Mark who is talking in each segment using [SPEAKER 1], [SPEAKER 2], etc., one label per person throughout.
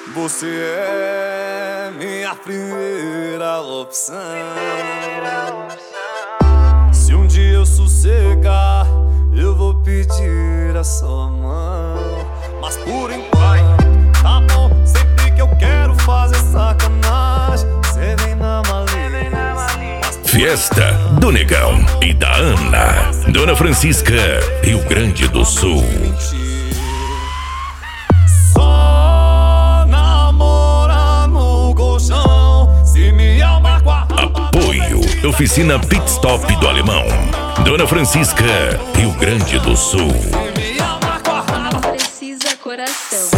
[SPEAKER 1] Você é minha primeira opção. Se um dia eu sossegar, eu vou pedir a sua mão. Mas por enquanto, tá bom. Sempre que eu quero fazer sacanagem, cê vem na malícia.
[SPEAKER 2] Fiesta do Negão e da Ana, Dona Francisca, Rio Grande do Sul.
[SPEAKER 1] Só namora no colchão, se me amar com a...
[SPEAKER 2] Apoio Oficina Pit Stop do Alemão, Dona Francisca, Rio Grande do Sul.
[SPEAKER 3] Não precisa coração.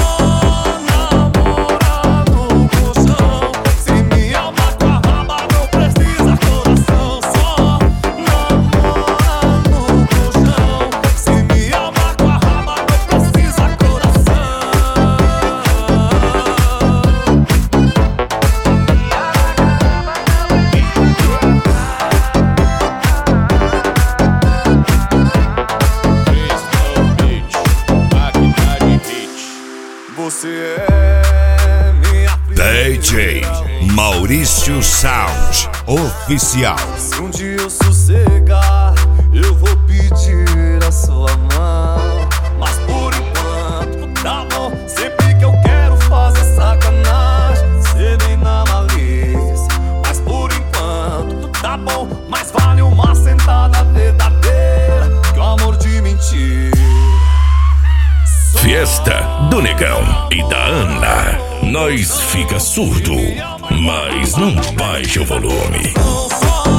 [SPEAKER 1] Você é minha
[SPEAKER 4] DJ Maurício Sound Oficial.
[SPEAKER 1] Se um dia eu sossegar, eu vou pedir a sua mão. Mas por enquanto, tá bom. Sempre que eu quero fazer sacanagem, cê vem na malícia. Mas por enquanto, tá bom. Mas vale uma sentada verdadeira que o amor de mentira.
[SPEAKER 2] Fiesta do Negão e da Ana. Nós fica surdo, mas não baixa o volume.
[SPEAKER 1] Só